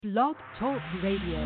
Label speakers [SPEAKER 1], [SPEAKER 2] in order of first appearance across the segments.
[SPEAKER 1] Blog Talk Radio.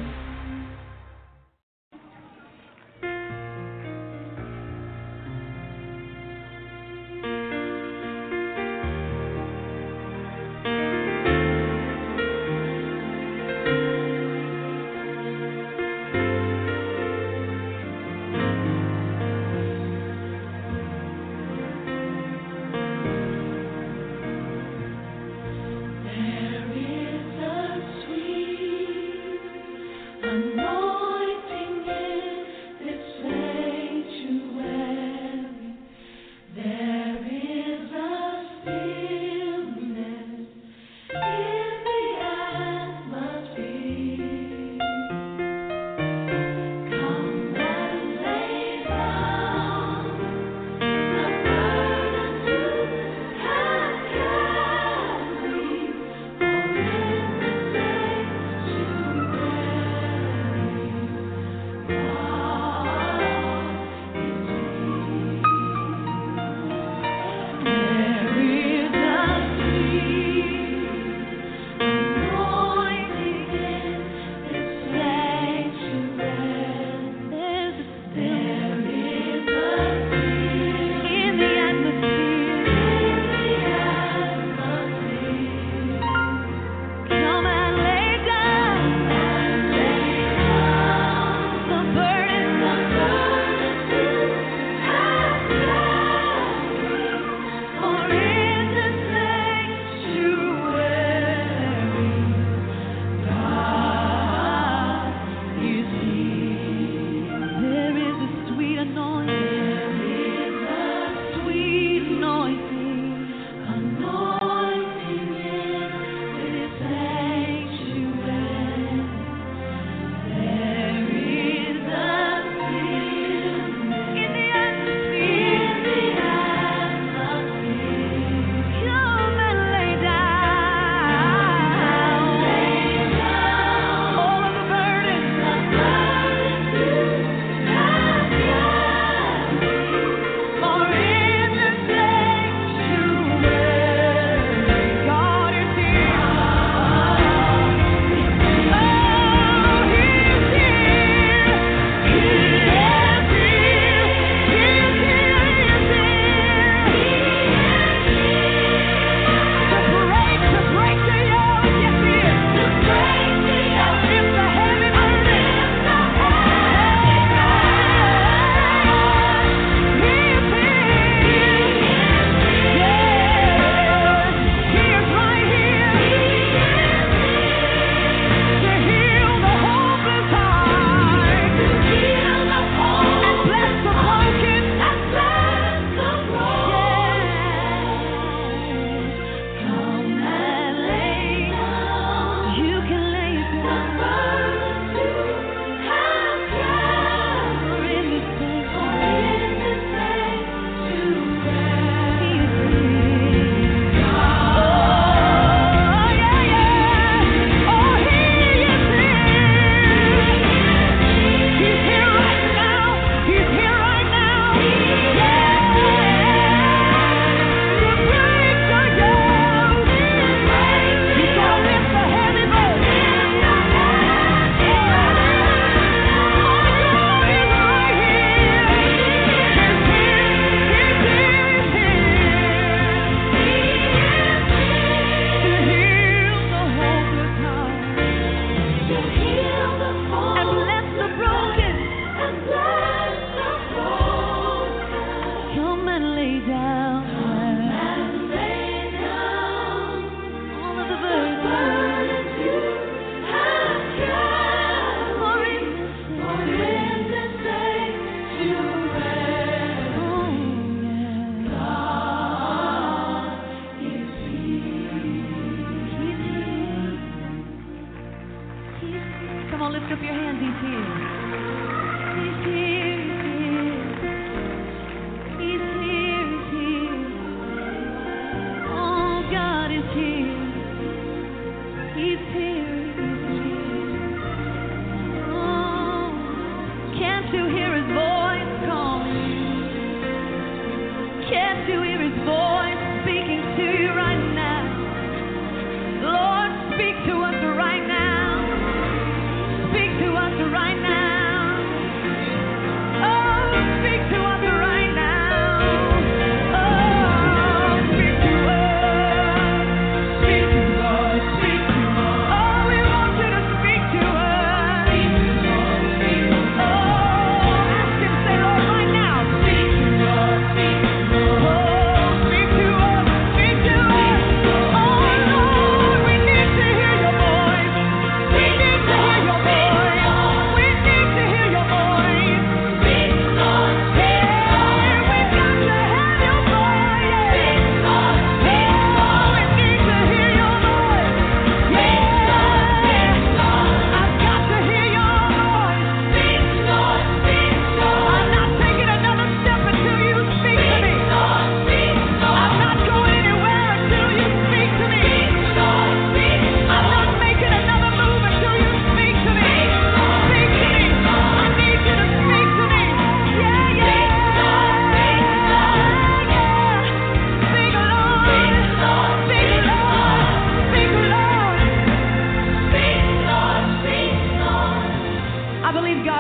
[SPEAKER 2] Speak to us right now.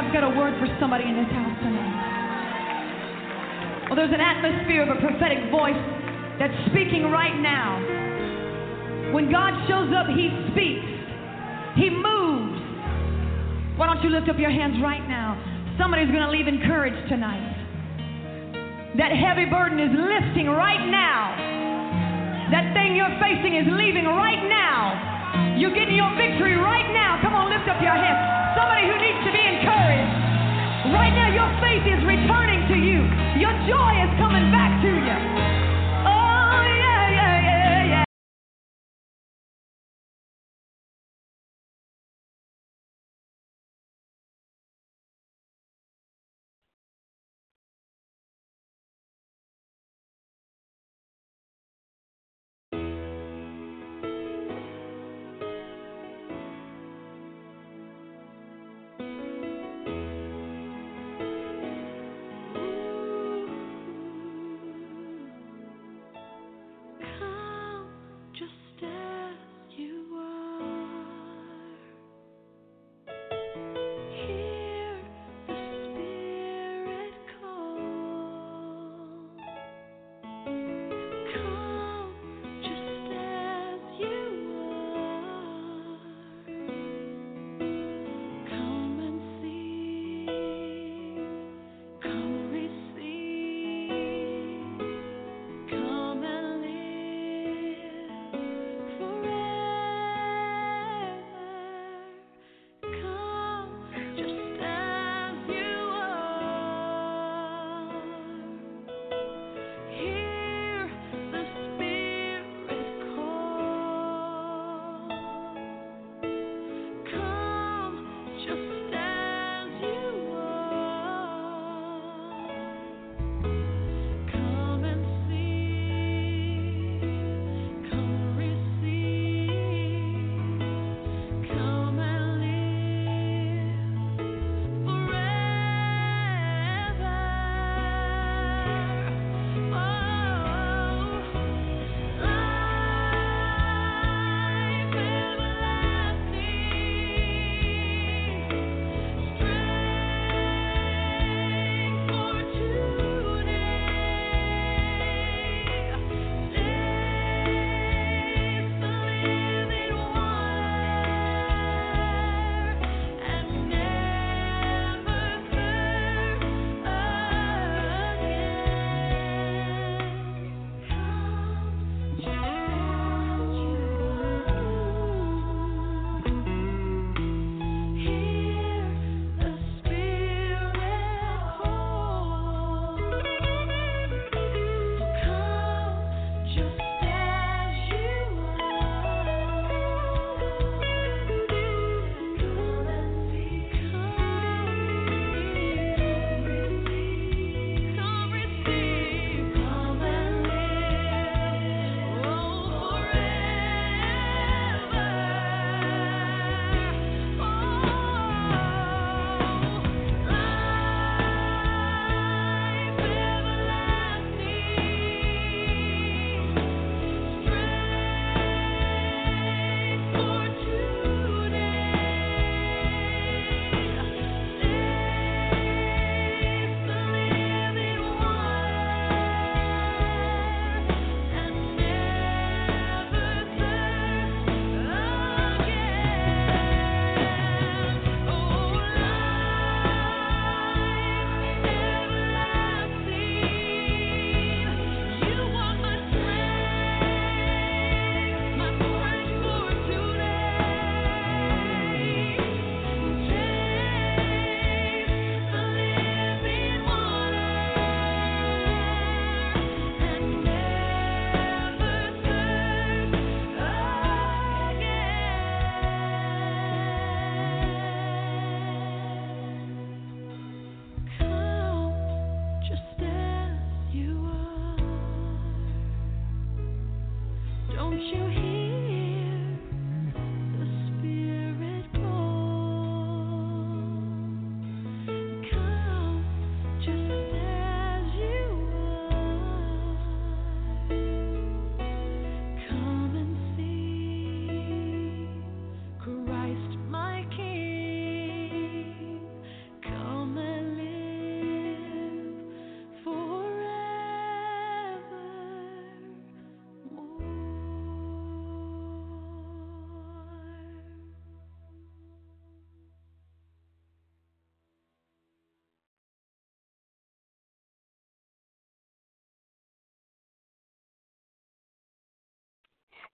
[SPEAKER 2] God's got a word for somebody in this house tonight. Well, there's an atmosphere of a prophetic voice that's speaking right now. When God shows up, He speaks. He moves. Why don't you lift up your hands right now? Somebody's going to leave encouraged tonight. That heavy burden is lifting right now. That thing you're facing is leaving right now. You're getting your victory right now. Come on, lift up your hands. Somebody who needs to be encouraged. Right now, your faith is returning to you. Your joy is coming back to you. Oh, yeah, yeah, yeah, yeah.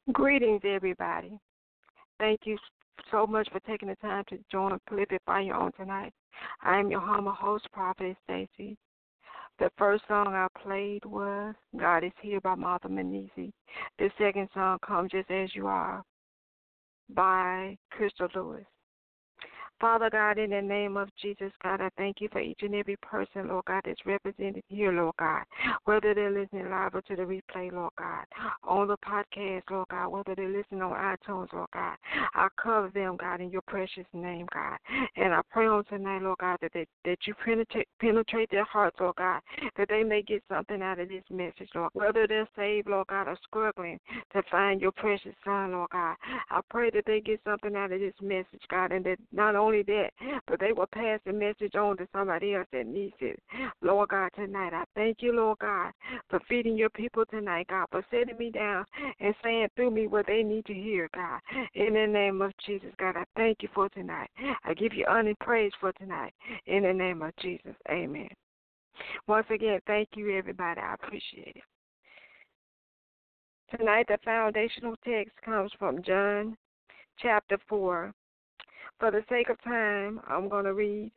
[SPEAKER 3] Greetings, everybody. Thank you so much for taking the time to join Prolific Fire on tonight. I am your humble host, Prophet Stacy. The first song I played was God is Here by Martha Menezes. The second song, Come Just As You Are by Crystal Lewis. Father God, in the name of Jesus, God, I thank you for each and every person, Lord God, that's represented here, Lord God, whether they're listening live or to the replay, Lord God, on the podcast, Lord God, whether they're listening on iTunes, Lord God. I cover them, God, in your precious name, God. And I pray on tonight, Lord God, that you penetrate their hearts, Lord God, that they may get something out of this message, Lord. Whether they're saved, Lord God, or struggling to find your precious son, Lord God, I pray that they get something out of this message, God, and that not only that, but they will pass the message on to somebody else that needs it. Lord God, tonight, I thank you, Lord God, for feeding your people tonight, God, for setting me down and saying through me what they need to hear, God. In the name of Jesus, God, I thank you for tonight. I give you honor and praise for tonight. In the name of Jesus, amen. Once again, thank you, everybody. I appreciate it. Tonight, the foundational text comes from John chapter 4. For the sake of time, I'm going to read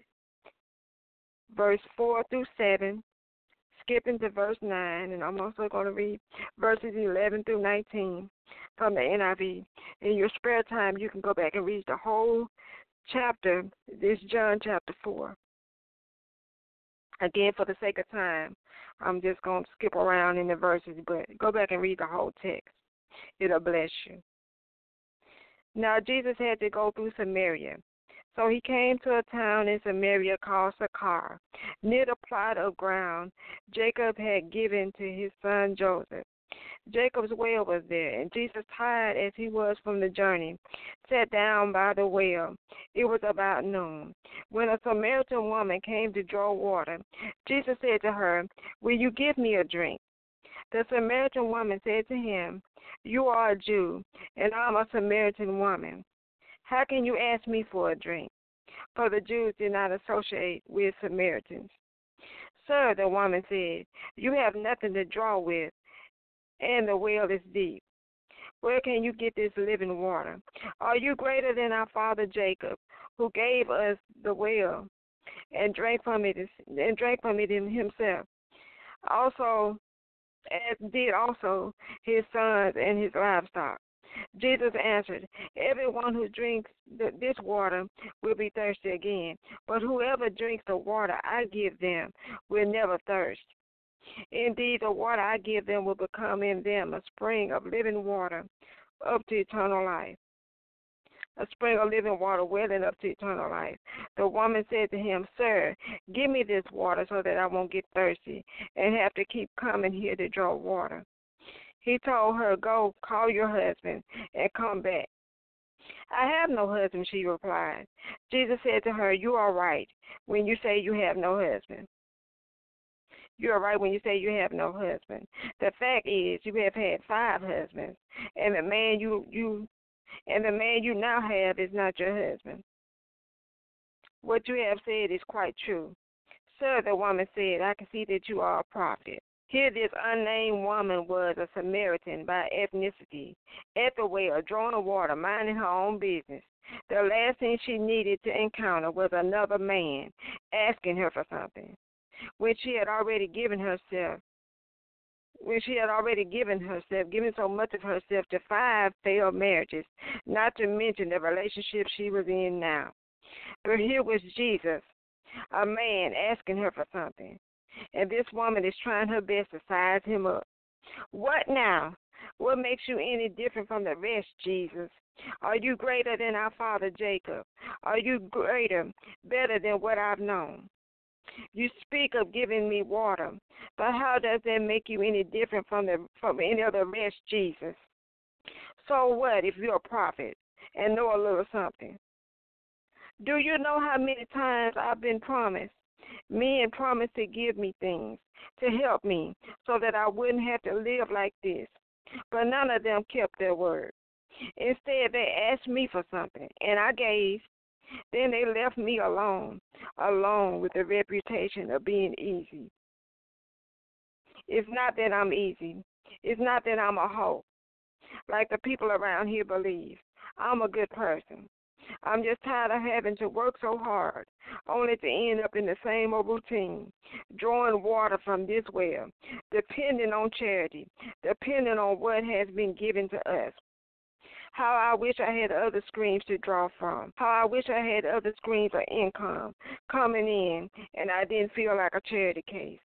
[SPEAKER 3] verse 4 through 7, skipping to verse 9, and I'm also going to read verses 11 through 19 from the NIV. In your spare time, you can go back and read the whole chapter. This is John chapter 4. Again, for the sake of time, I'm just going to skip around in the verses, but go back and read the whole text. It'll bless you. Now Jesus had to go through Samaria. So he came to a town in Samaria called Sychar, near the plot of ground Jacob had given to his son Joseph. Jacob's well was there, and Jesus, tired as he was from the journey, sat down by the well. It was about noon. When a Samaritan woman came to draw water, Jesus said to her, "Will you give me a drink?" The Samaritan woman said to him, "You are a Jew, and I'm a Samaritan woman. How can you ask me for a drink?" For the Jews did not associate with Samaritans. "Sir," the woman said, "you have nothing to draw with, and the well is deep. Where can you get this living water? Are you greater than our father Jacob, who gave us the well and drank from it himself? Also, as did also his sons and his livestock." Jesus answered, "Everyone who drinks this water will be thirsty again, but whoever drinks the water I give them will never thirst. Indeed, the water I give them will become in them a spring of living water up to eternal life." A spring of living water welling up to eternal life. The woman said to him, "Sir, give me this water so that I won't get thirsty and have to keep coming here to draw water." He told her, "Go, call your husband and come back." "I have no husband," she replied. Jesus said to her, "You are right when you say you have no husband. You are right when you say you have no husband. The fact is, you have had 5 husbands, and the man you now have is not your husband. What you have said is quite true." "Sir," the woman said, "I can see that you are a prophet." Here this unnamed woman was a Samaritan by ethnicity, at the well, drawing water, minding her own business. The last thing she needed to encounter was another man asking her for something, when she had already given so much of herself to 5 failed marriages, not to mention the relationship she was in now. But here was Jesus, a man asking her for something, and this woman is trying her best to size him up. What now? What makes you any different from the rest, Jesus? Are you greater than our father Jacob? Are you better than what I've known? You speak of giving me water, but how does that make you any different from any of the rest, Jesus? So what if you're a prophet and know a little something? Do you know how many times I've been promised? Men promised to give me things, to help me, so that I wouldn't have to live like this. But none of them kept their word. Instead, they asked me for something, and I gave. Then they left me alone with the reputation of being easy. It's not that I'm easy. It's not that I'm a hoe. like the people around here believe. I'm a good person. I'm just tired of having to work so hard, only to end up in the same old routine, drawing water from this well, depending on charity, depending on what has been given to us. How I wish I had other streams to draw from. How I wish I had other streams of income coming in, and I didn't feel like a charity case.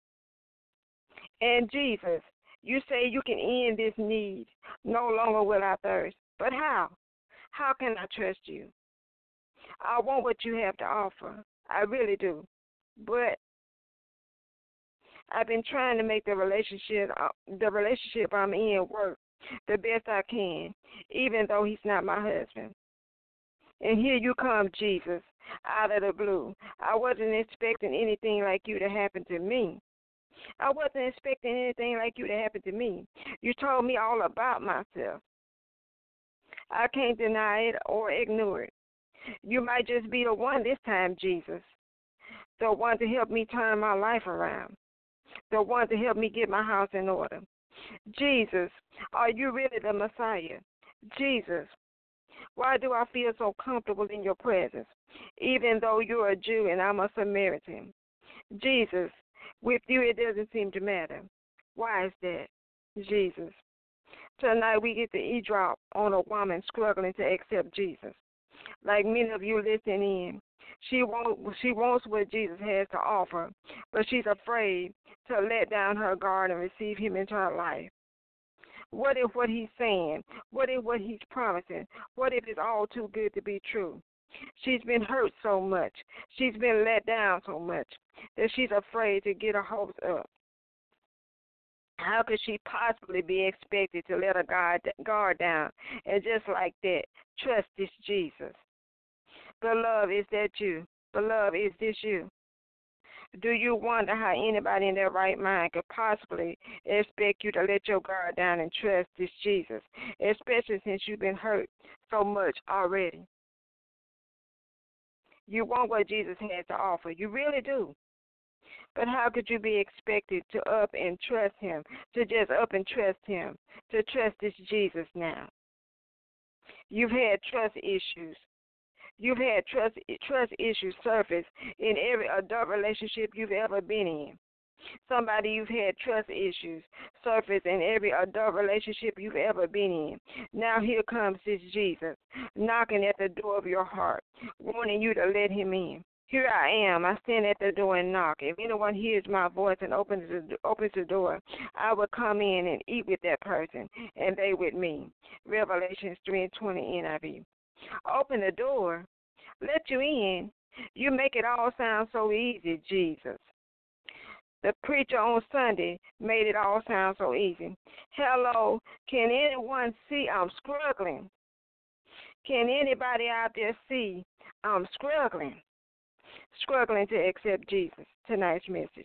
[SPEAKER 3] And Jesus, you say you can end this need. No longer will I thirst. But how? How can I trust you? I want what you have to offer. I really do. But I've been trying to make the relationship I'm in work the best I can, even though he's not my husband. And here you come, Jesus, out of the blue. I wasn't expecting anything like you to happen to me. I wasn't expecting anything like you to happen to me. You told me all about myself. I can't deny it or ignore it. You might just be the one this time, Jesus, the one to help me turn my life around, the one to help me get my house in order. Jesus, are you really the Messiah? Jesus, why do I feel so comfortable in your presence, even though you're a Jew and I'm a Samaritan? Jesus, with you it doesn't seem to matter. Why is that? Jesus, tonight we get to eavesdrop on a woman struggling to accept Jesus. Like many of you listening in, she wants what Jesus has to offer, but she's afraid to let down her guard and receive him into her life. What if what he's saying, what if what he's promising, what if it's all too good to be true? She's been hurt so much, she's been let down so much, that she's afraid to get her hopes up. How could she possibly be expected to let her guard down and just like that trust this Jesus? Beloved, is that you? Beloved, is this you? Do you wonder how anybody in their right mind could possibly expect you to let your guard down and trust this Jesus, especially since you've been hurt so much already? You want what Jesus has to offer. You really do. But how could you be expected to up and trust him, to just up and trust him, to trust this Jesus now? You've had trust issues. You've had trust issues surface in every adult relationship you've ever been in. Somebody, you've had trust issues surface in every adult relationship you've ever been in. Now here comes this Jesus, knocking at the door of your heart, wanting you to let him in. Here I am. I stand at the door and knock. If anyone hears my voice and opens the door, I will come in and eat with that person, and they with me. Revelations 3:20 NIV. Open the door. Let you in. You make it all sound so easy, Jesus. The preacher on Sunday made it all sound so easy. Hello, can anyone see I'm struggling? Can anybody out there see I'm struggling? Struggling to accept Jesus. Tonight's message.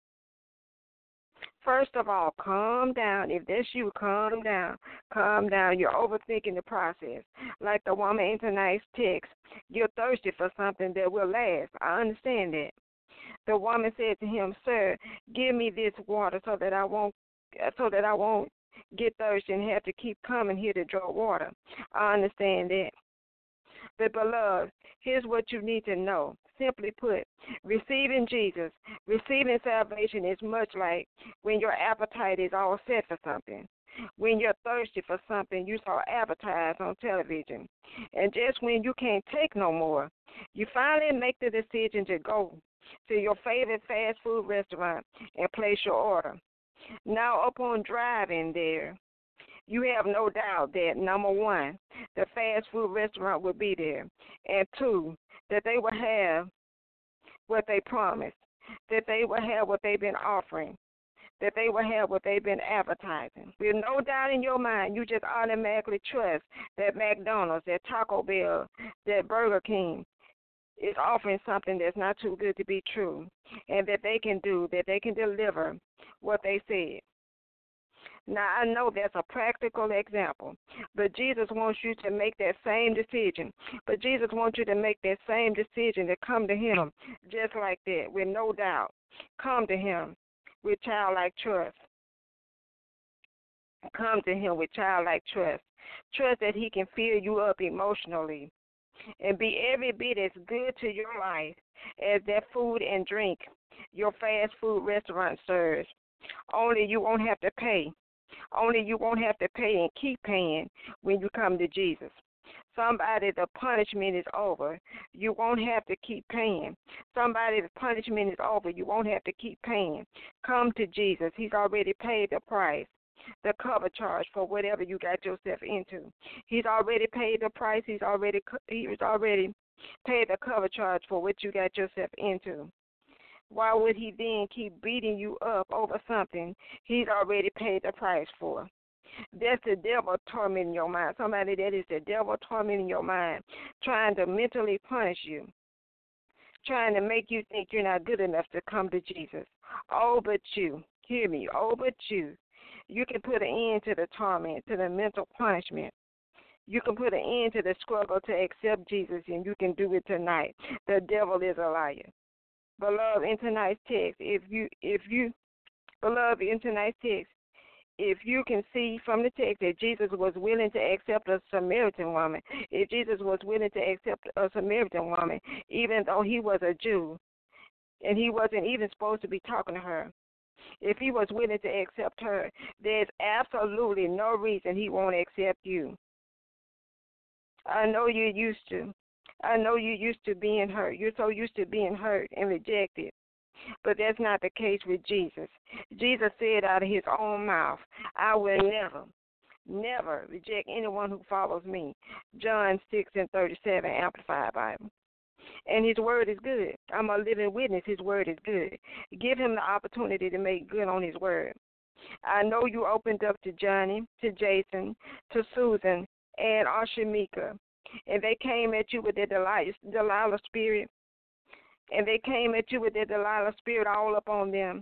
[SPEAKER 3] First of all, calm down. If that's you, calm down. Calm down. You're overthinking the process. Like the woman in tonight's text, you're thirsty for something that will last. I understand that. The woman said to him, "Sir, give me this water so that I won't get thirsty and have to keep coming here to draw water." I understand that. But beloved, here's what you need to know. Simply put, receiving Jesus, receiving salvation is much like when your appetite is all set for something. When you're thirsty for something you saw advertised on television. And just when you can't take no more, you finally make the decision to go to your favorite fast food restaurant and place your order. Now, upon driving there, you have no doubt that, number one, the fast food restaurant will be there, and two, that they will have what they promised, that they will have what they've been offering, that they will have what they've been advertising. With no doubt in your mind, you just automatically trust that McDonald's, that Taco Bell, that Burger King is offering something that's not too good to be true, and that they can deliver what they said. Now, I know that's a practical example, but Jesus wants you to make that same decision. But Jesus wants you to make that same decision to come to him just like that, with no doubt. Come to him with childlike trust. Come to him with childlike trust. Trust that he can fill you up emotionally and be every bit as good to your life as that food and drink your fast food restaurant serves. Only you won't have to pay. Only you won't have to pay and keep paying when you come to Jesus. Somebody, the punishment is over. You won't have to keep paying. Somebody, the punishment is over. You won't have to keep paying. Come to Jesus. He's already paid the price, the cover charge for whatever you got yourself into. He's already paid the price. He was already paid the cover charge for what you got yourself into. Why would he then keep beating you up over something he's already paid the price for? That's the devil tormenting your mind. Somebody, that is the devil tormenting your mind, trying to mentally punish you, trying to make you think you're not good enough to come to Jesus. Oh, but you, hear me, oh, but you can put an end to the torment, to the mental punishment. You can put an end to the struggle to accept Jesus, and you can do it tonight. The devil is a liar. Beloved, in tonight's text, if you can see from the text that Jesus was willing to accept a Samaritan woman, if Jesus was willing to accept a Samaritan woman, even though he was a Jew, and he wasn't even supposed to be talking to her, if he was willing to accept her, there's absolutely no reason he won't accept you. I know you're used to being hurt. You're so used to being hurt and rejected. But that's not the case with Jesus. Jesus said out of his own mouth, I will never reject anyone who follows me. John 6:37, Amplified Bible. And his word is good. I'm a living witness. His word is good. Give him the opportunity to make good on his word. I know you opened up to Johnny, to Jason, to Susan, and Ashamika, and they came at you with their Delilah spirit. And they came at you with their Delilah spirit all up on them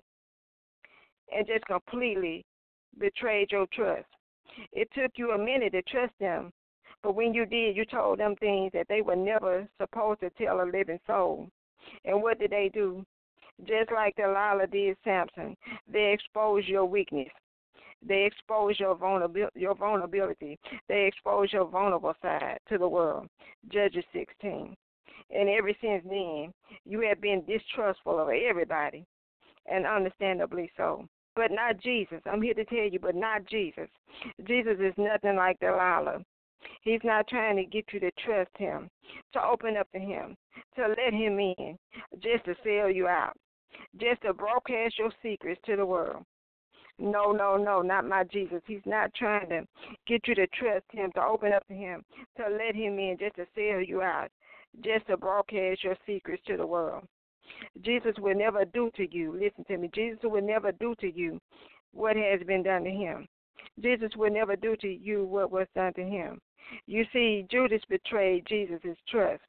[SPEAKER 3] and just completely betrayed your trust. It took you a minute to trust them, but when you did, you told them things that they were never supposed to tell a living soul. And what did they do? Just like Delilah did Samson, they exposed your weakness. They expose your vulnerability. They expose your vulnerable side to the world. Judges 16. And ever since then, you have been distrustful of everybody, and understandably so. But not Jesus. I'm here to tell you, but not Jesus. Jesus is nothing like Delilah. He's not trying to get you to trust him, to open up to him, to let him in, just to sell you out, just to broadcast your secrets to the world. No, not my Jesus. He's not trying to get you to trust him, to open up to him, to let him in, just to sell you out, just to broadcast your secrets to the world. Jesus will never do to you, listen to me, Jesus will never do to you what has been done to him. Jesus will never do to you what was done to him. You see, Judas betrayed Jesus' trust.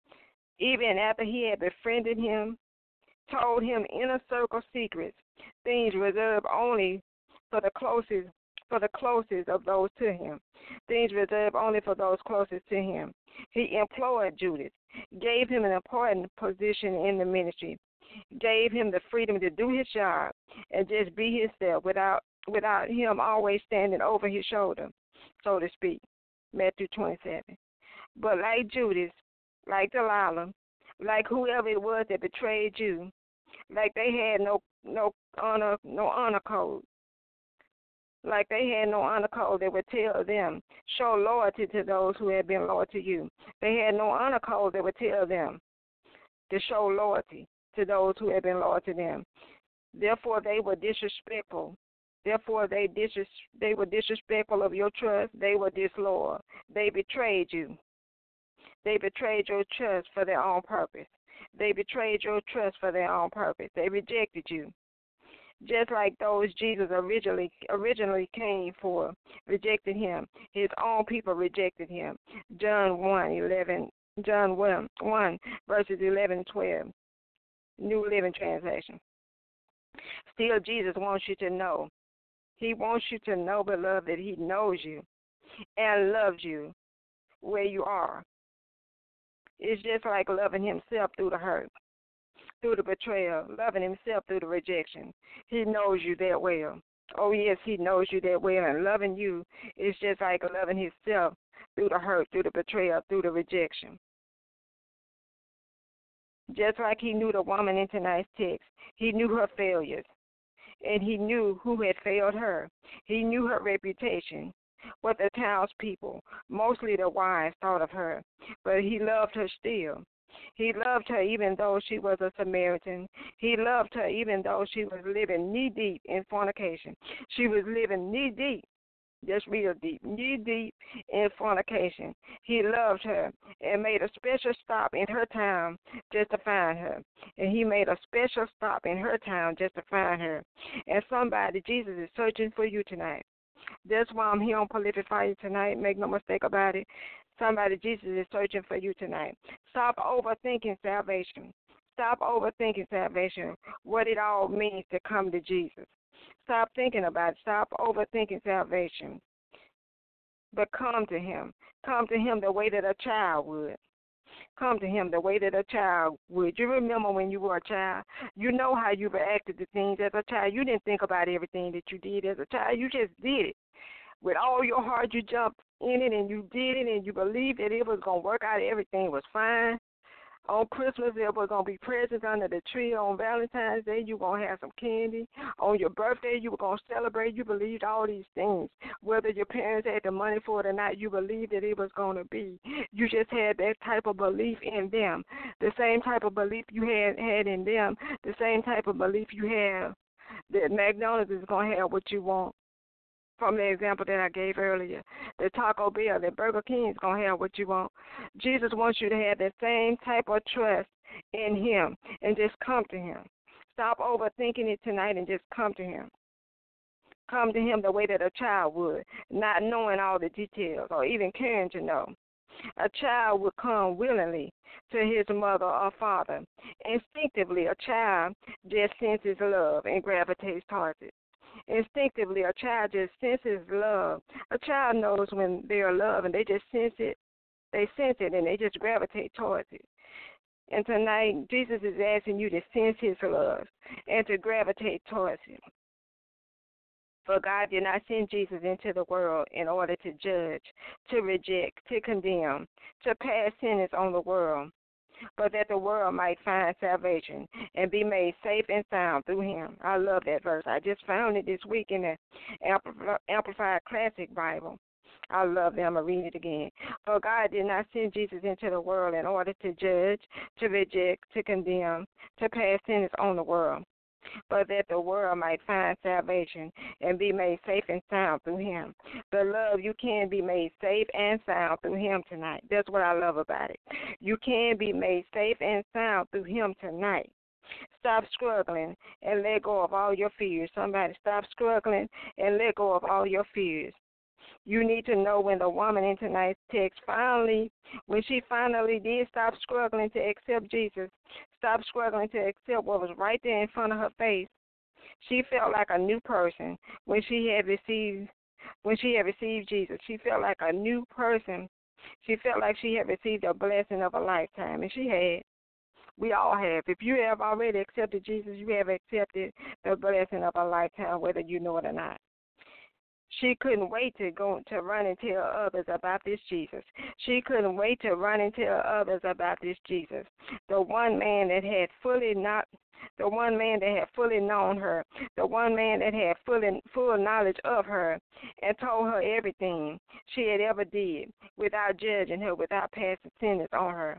[SPEAKER 3] Even after he had befriended him, told him inner circle secrets, things reserved only for the closest of those to him, things reserved only for those closest to him. He employed Judas, gave him an important position in the ministry, gave him the freedom to do his job and just be himself without him always standing over his shoulder, so to speak. Matthew 27. But like Judas, like Delilah, like whoever it was that betrayed you, like they had no honor code. Like they had no honor code that would tell them, show loyalty to those who had been loyal to you. They had no honor code that would tell them to show loyalty to those who had been loyal to them. Therefore, they were disrespectful. Therefore, they were disrespectful of your trust. They were disloyal. They betrayed you. They betrayed your trust for their own purpose. They betrayed your trust for their own purpose. They rejected you. Just like those Jesus originally came for, rejected him. His own people rejected him. John 1, verses 11 and 12, New Living Translation. Still, Jesus wants you to know. He wants you to know, beloved, that he knows you and loves you where you are. It's just like loving himself through the hurt, through the betrayal, loving himself through the rejection. He knows you that well. Oh, yes, he knows you that well, and loving you is just like loving himself through the hurt, through the betrayal, through the rejection. Just like he knew the woman in tonight's text, he knew her failures, and he knew who had failed her. He knew her reputation, what the townspeople, mostly the wives, thought of her, but he loved her still. He loved her even though she was a Samaritan. He loved her even though she was living knee-deep in fornication. She was living knee-deep, just real deep, knee-deep in fornication. He loved her and made a special stop in her town just to find her. And he made a special stop in her town just to find her. And somebody, Jesus is searching for you tonight. That's why I'm here on Prolific Fire tonight. Make no mistake about it. Somebody, Jesus is searching for you tonight. Stop overthinking salvation. Stop overthinking salvation, what it all means to come to Jesus. Stop thinking about it. Stop overthinking salvation. But come to him. Come to him the way that a child would. Come to him the way that a child would. You remember when you were a child? You know how you reacted to things as a child. You didn't think about everything that you did as a child. You just did it. With all your heart, you jumped in it and you did it and you believed that it was going to work out. Everything was fine. On Christmas, there was going to be presents under the tree. On Valentine's Day, you were going to have some candy. On your birthday, you were going to celebrate. You believed all these things. Whether your parents had the money for it or not, you believed that it was going to be. You just had that type of belief in them. The same type of belief you had in them, the same type of belief you have that McDonald's is going to have what you want. From the example that I gave earlier, the Taco Bell, the Burger King is going to have what you want. Jesus wants you to have that same type of trust in him and just come to him. Stop overthinking it tonight and just come to him. Come to him the way that a child would, not knowing all the details or even caring to know. A child would come willingly to his mother or father. Instinctively, a child just senses love and gravitates towards it. Instinctively, a child just senses love. A child knows when they are loved, and they just sense it. They sense it, and they just gravitate towards it. And tonight, Jesus is asking you to sense his love and to gravitate towards him. For God did not send Jesus into the world in order to judge, to reject, to condemn, to pass sentence on the world, but that the world might find salvation and be made safe and sound through him. I love that verse. I just found it this week in the Amplified Classic Bible. I love that. I'm going to read it again. For God did not send Jesus into the world in order to judge, to reject, to condemn, to pass sentence on the world, but that the world might find salvation and be made safe and sound through him. Beloved, you can be made safe and sound through him tonight. That's what I love about it. You can be made safe and sound through him tonight. Stop struggling and let go of all your fears. Somebody, stop struggling and let go of all your fears. You need to know when the woman in tonight's text when she finally did stop struggling to accept Jesus, stop struggling to accept what was right there in front of her face, she felt like a new person when she had received Jesus. She felt like a new person. She felt like she had received a blessing of a lifetime, and she had. We all have. If you have already accepted Jesus, you have accepted the blessing of a lifetime, whether you know it or not. She couldn't wait to run and tell others about this Jesus. She couldn't wait to run and tell others about this Jesus. The one man that had fully known her, the one man that had full knowledge of her and told her everything she had ever did without judging her, without passing sentence on her.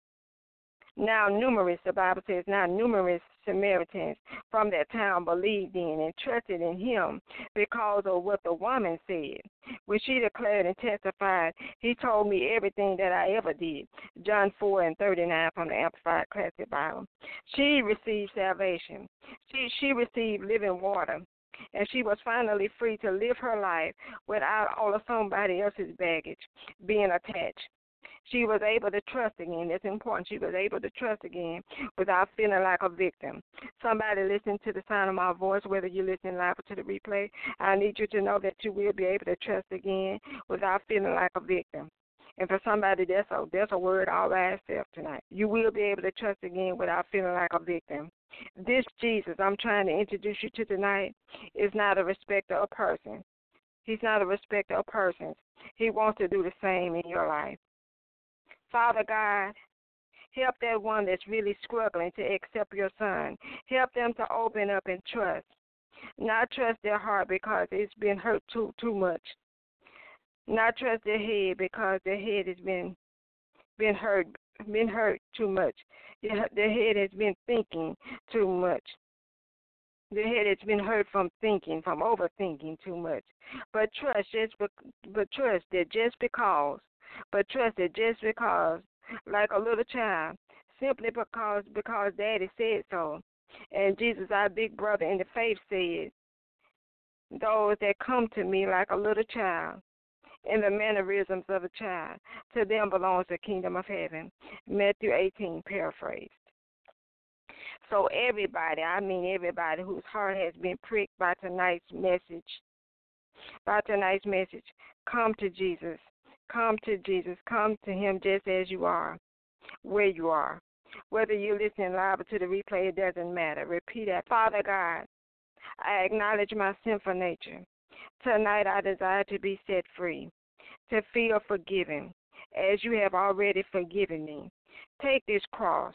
[SPEAKER 3] The Bible says, now numerous Samaritans from that town believed in and trusted in him because of what the woman said. When she declared and testified, he told me everything that I ever did. John 4:39 from the Amplified Classic Bible. She received salvation. She received living water. And she was finally free to live her life without all of somebody else's baggage being attached. She was able to trust again. That's important. She was able to trust again without feeling like a victim. Somebody listening to the sound of my voice, whether you're listening live or to the replay, I need you to know that you will be able to trust again without feeling like a victim. And for somebody, that's a word all by itself tonight. You will be able to trust again without feeling like a victim. This Jesus I'm trying to introduce you to tonight is not a respecter of person. He's not a respecter of persons. He wants to do the same in your life. Father God, help that one that's really struggling to accept your son. Help them to open up and trust. Not trust their heart because it's been hurt too much. Not trust their head because their head has been hurt too much. Their head has been thinking too much. Their head has been hurt from thinking, from overthinking too much. But trust that just because, like a little child, simply because Daddy said so, and Jesus, our big brother in the faith, said, those that come to me like a little child, in the mannerisms of a child, to them belongs the kingdom of heaven. Matthew 18, paraphrased. So everybody whose heart has been pricked by tonight's message, come to Jesus. Come to Jesus. Come to him just as you are, where you are. Whether you're listening live or to the replay, it doesn't matter. Repeat that. Father God, I acknowledge my sinful nature. Tonight I desire to be set free, to feel forgiven, as you have already forgiven me. Take this cross.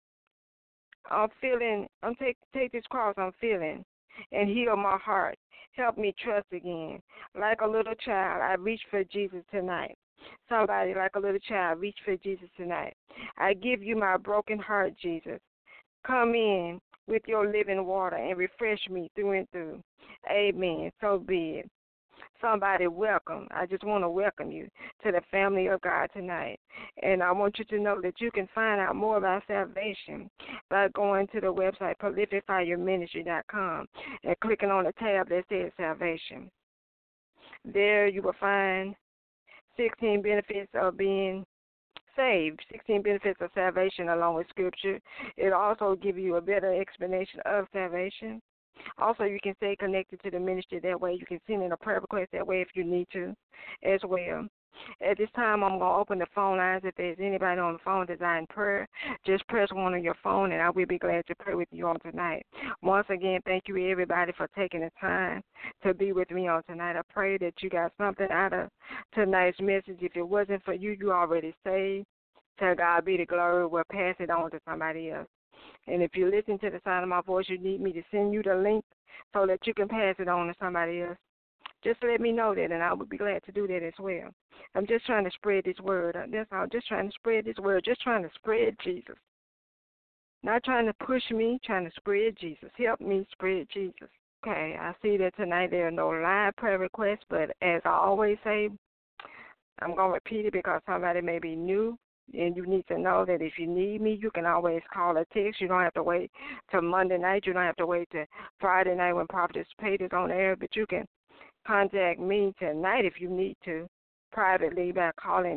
[SPEAKER 3] Take this cross I'm feeling and heal my heart. Help me trust again. Like a little child, I reach for Jesus tonight. Somebody like a little child, reach for Jesus tonight. I give you my broken heart, Jesus. Come in with your living water and refresh me through and through. Amen. So be it. Somebody, welcome. I just want to welcome you to the family of God tonight. And I want you to know that you can find out more about salvation by going to the website, prolificfireministry.com, and clicking on the tab that says salvation. There you will find 16 benefits of being saved, 16 benefits of salvation along with Scripture. It'll also give you a better explanation of salvation. Also, you can stay connected to the ministry that way. You can send in a prayer request that way if you need to as well. At this time, I'm going to open the phone lines. If there's anybody on the phone desiring prayer, just press one on your phone, and I will be glad to pray with you on tonight. Once again, thank you, everybody, for taking the time to be with me on tonight. I pray that you got something out of tonight's message. If it wasn't for you, you already saved. To God be the glory. We'll pass it on to somebody else. And if you listen to the sound of my voice, you need me to send you the link so that you can pass it on to somebody else. Just let me know that, and I would be glad to do that as well. I'm just trying to spread this word. That's all. Just trying to spread this word. Just trying to spread Jesus. Not trying to push me, trying to spread Jesus. Help me spread Jesus. Okay, I see that tonight there are no live prayer requests, but as I always say, I'm going to repeat it because somebody may be new. And you need to know that if you need me, you can always call or text. You don't have to wait till Monday night. You don't have to wait till Friday night when Prophetess Pate is on air. But you can contact me tonight if you need to privately by calling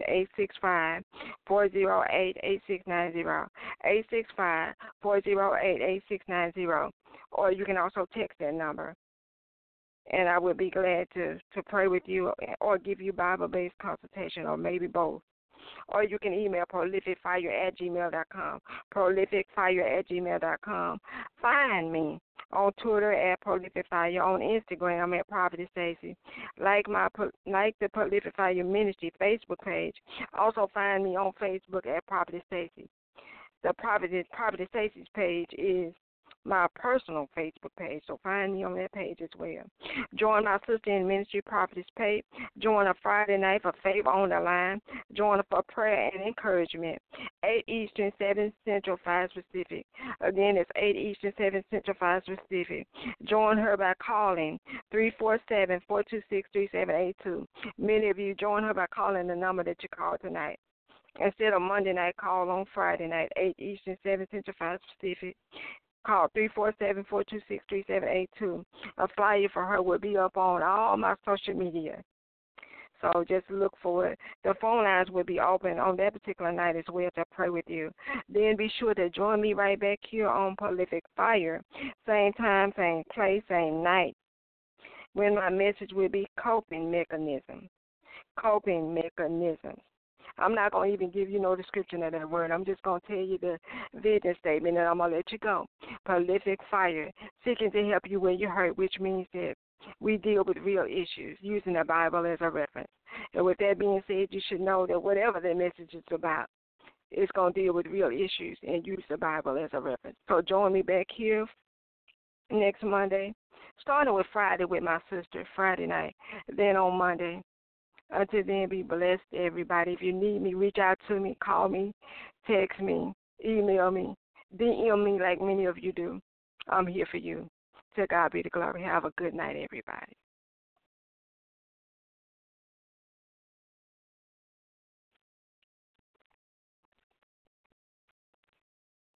[SPEAKER 3] 865-408-8690, 865-408-8690. Or you can also text that number. And I would be glad to pray with you or give you Bible-based consultation or maybe both. Or you can email prolificfire@gmail.com, prolificfire@gmail.com. Find me on Twitter at prolificfire, on Instagram at Prophetess Stacy. Like the Prolific Fire Ministry Facebook page. Also find me on Facebook at Prophetess Stacy. The Prophetess Stacy's page is my personal Facebook page, so find me on that page as well. Join my sister in ministry, Prophetess Pate. Join a Friday night for Favor on the Line. Join her for prayer and encouragement. 8 Eastern, 7 Central, 5 Pacific. Again, it's 8 Eastern, 7 Central, 5 Pacific. Join her by calling 347-426-3782. Many of you join her by calling the number that you called tonight. Instead of Monday night, call on Friday night, 8 Eastern, 7 Central, 5 Pacific. Call 347-426-3782. A flyer for her will be up on all my social media. So just look for it. The phone lines will be open on that particular night as well to pray with you. Then be sure to join me right back here on Prolific Fire. Same time, same place, same night. When my message will be coping mechanisms. Coping mechanisms. I'm not going to even give you no description of that word. I'm just going to tell you the vision statement, and I'm going to let you go. Prolific fire, seeking to help you when you're hurt, which means that we deal with real issues using the Bible as a reference. And with that being said, you should know that whatever the message is about, it's going to deal with real issues and use the Bible as a reference. So join me back here next Monday, starting with Friday with my sister, Friday night, then on Monday. Until then, be blessed, everybody. If you need me, reach out to me, call me, text me, email me, DM me like many of you do. I'm here for you. To God be the glory. Have a good night, everybody.